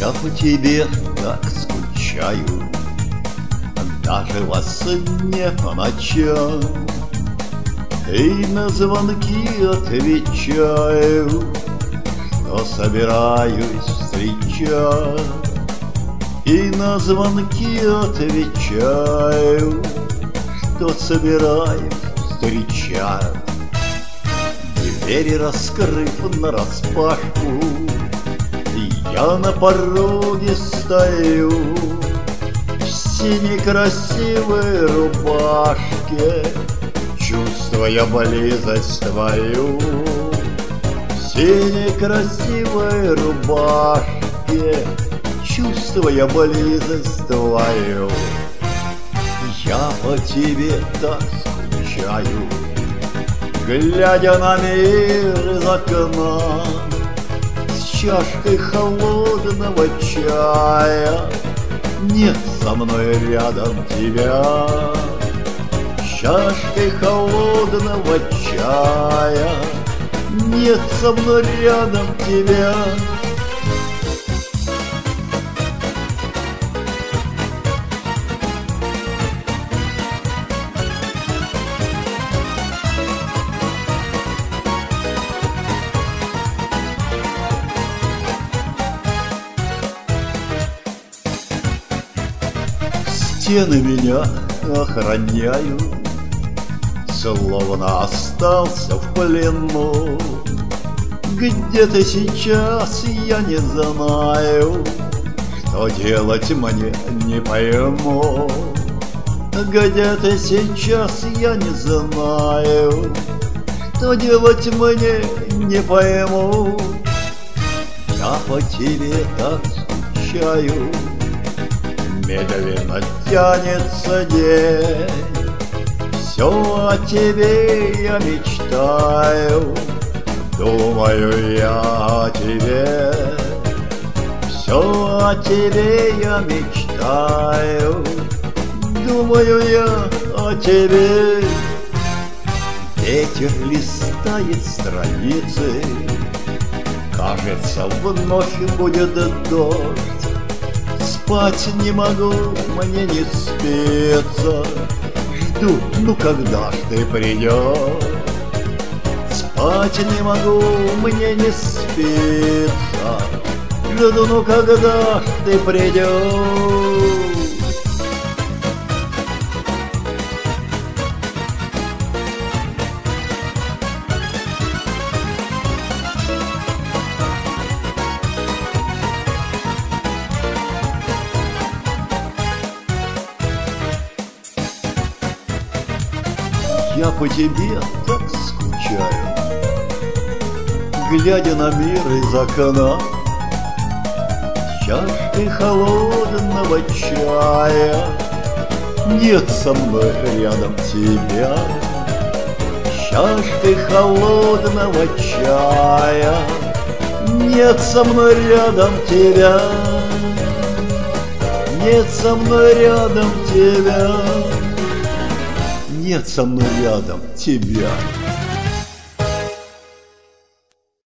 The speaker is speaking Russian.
Я по тебе так скучаю, даже во сне по ночам. И на звонки отвечаю, что собираюсь встречать. И на звонки отвечаю, что собираюсь встречать. Двери раскрыв нараспашку, я на пороге стою в синей красивой рубашке, чувствуя близость твою. В синей красивой рубашке, чувствуя близость твою. Я по тебе так скучаю, глядя на мир из окна, с чашкой холодного чая. Нет со мной рядом тебя, с чашкой холодного чая. Нет со мной рядом тебя. Стены меня охраняют, словно остался в плену. Где ты сейчас, я не знаю, что делать мне не пойму. Где ты сейчас, я не знаю, что делать мне не пойму. Я по тебе так скучаю, медленно тянется день. Все о тебе я мечтаю, думаю я о тебе. Все о тебе я мечтаю, думаю я о тебе. Ветер листает страницы, кажется, вновь будет дождь. Спать не могу, мне не спится, жду, ну когда ж ты придешь. Спать не могу, мне не спится, жду, ну когда ж ты придешь. Я по тебе так скучаю, глядя на мир из окна, с чашкой холодного чая. Нет со мной рядом тебя, с чашкой холодного чая. Нет со мной рядом тебя, нет со мной рядом тебя. Нет со мной рядом тебя.